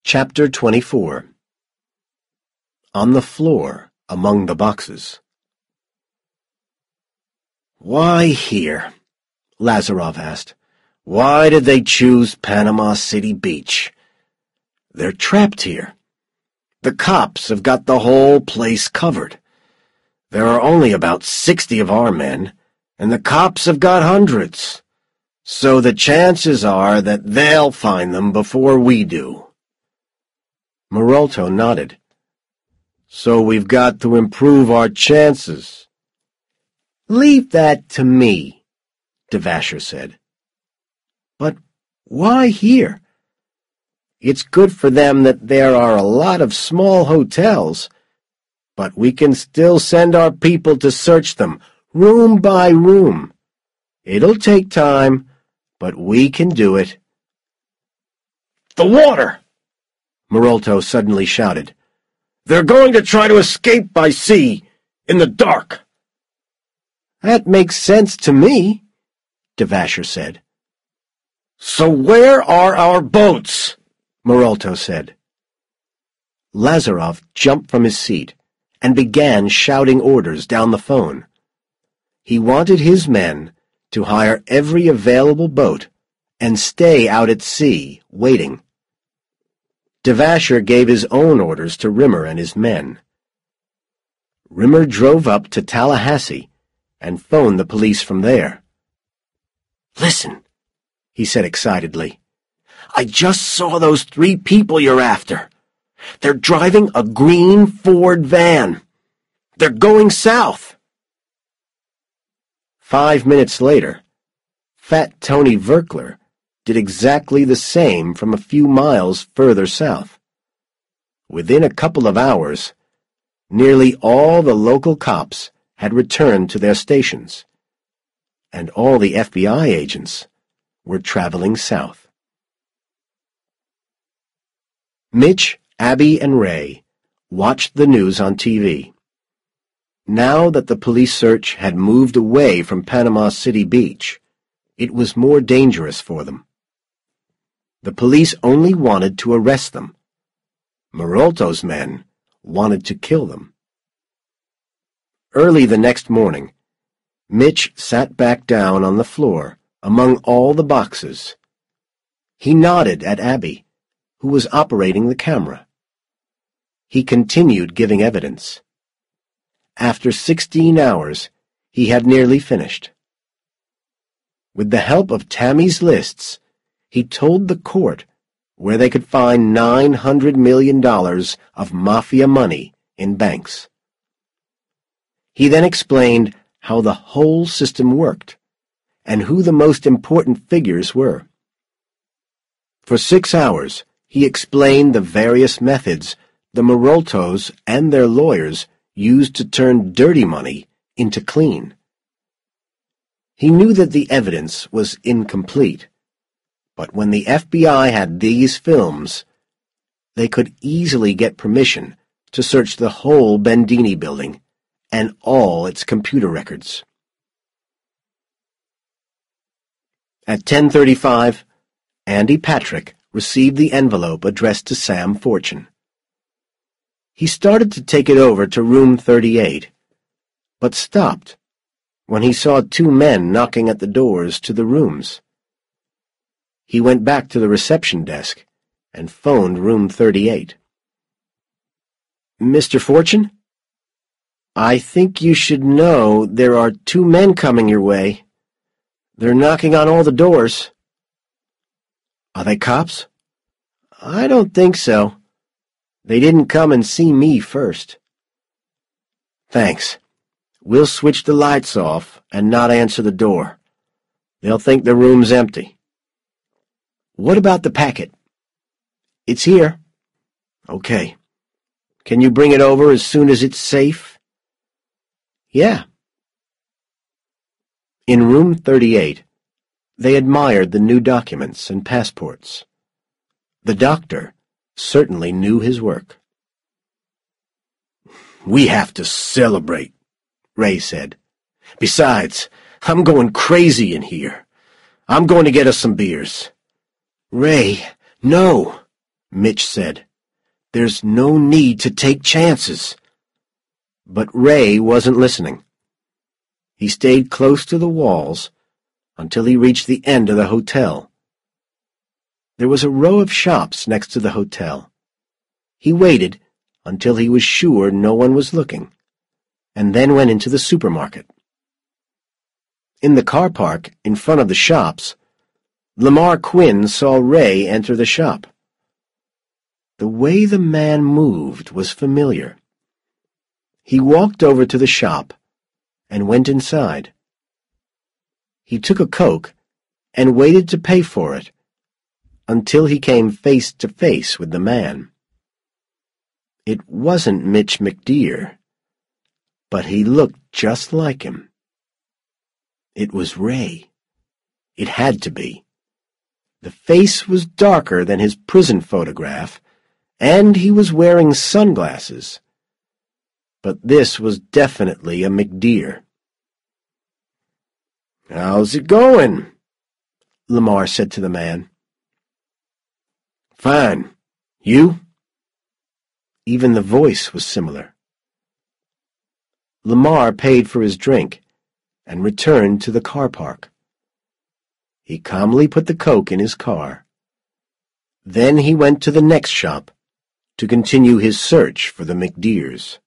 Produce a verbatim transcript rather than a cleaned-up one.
Chapter twenty-four. On the floor, among the boxes. "Why here?" Lazarov asked. "Why did they choose Panama City Beach? They're trapped here. The cops have got the whole place covered. There are only about sixty of our men, and the cops have got hundreds. So the chances are that they'll find them before we do." Marolto nodded. "So we've got to improve our chances." "Leave that to me," Devasher said. "But why here? It's good for them that there are a lot of small hotels, but we can still send our people to search them, room by room. It'll take time, but we can do it." "The water!" Marolto suddenly shouted. "They're going to try to escape by sea, in the dark." "That makes sense to me," Devasher said. "So where are our boats?" Marolto said. Lazarov jumped from his seat and began shouting orders down the phone. He wanted his men to hire every available boat and stay out at sea, waiting. Devasher gave his own orders to Rimmer and his men. Rimmer drove up to Tallahassee and phoned the police from there. "Listen," he said excitedly. "I just saw those three people you're after. They're driving a green Ford van. They're going south." Five minutes later, Fat Tony Verkler did exactly the same from a few miles further south. Within a couple of hours, nearly all the local cops had returned to their stations, and all the F B I agents were traveling south. Mitch, Abby, and Ray watched the news on T V. Now that the police search had moved away from Panama City Beach, it was more dangerous for them. The police only wanted to arrest them. Marolto's men wanted to kill them. Early the next morning, Mitch sat back down on the floor among all the boxes. He nodded at Abby, who was operating the camera. He continued giving evidence. After sixteen hours, he had nearly finished. With the help of Tammy's lists, he told the court where they could find nine hundred million dollars of mafia money in banks. He then explained how the whole system worked and who the most important figures were. For six hours, he explained the various methods the Maroltos and their lawyers used to turn dirty money into clean. He knew that the evidence was incomplete, but when the F B I had these films, they could easily get permission to search the whole Bendini building and all its computer records. At ten thirty-five, Andy Patrick received the envelope addressed to Sam Fortune. He started to take it over to room thirty-eight, but stopped when he saw two men knocking at the doors to the rooms. He went back to the reception desk and phoned room thirty-eight. "Mister Fortune? I think you should know there are two men coming your way. They're knocking on all the doors." "Are they cops?" "I don't think so. They didn't come and see me first." "Thanks. We'll switch the lights off and not answer the door. They'll think the room's empty." "What about the packet?" "It's here." "Okay. Can you bring it over as soon as it's safe?" "Yeah." In room thirty-eight, they admired the new documents and passports. The doctor certainly knew his work. "We have to celebrate," Ray said. "Besides, I'm going crazy in here. I'm going to get us some beers." "Ray, no," Mitch said. "There's no need to take chances." But Ray wasn't listening. He stayed close to the walls until he reached the end of the hotel. There was a row of shops next to the hotel. He waited until he was sure no one was looking, and then went into the supermarket. In the car park in front of the shops, Lamar Quinn saw Ray enter the shop. The way the man moved was familiar. He walked over to the shop and went inside. He took a Coke and waited to pay for it until he came face to face with the man. It wasn't Mitch McDear, but he looked just like him. It was Ray. It had to be. The face was darker than his prison photograph, and he was wearing sunglasses. But this was definitely a McDear. "How's it going?" Lamar said to the man. "Fine. You?" Even the voice was similar. Lamar paid for his drink and returned to the car park. He calmly put the Coke in his car. Then he went to the next shop to continue his search for the McDears.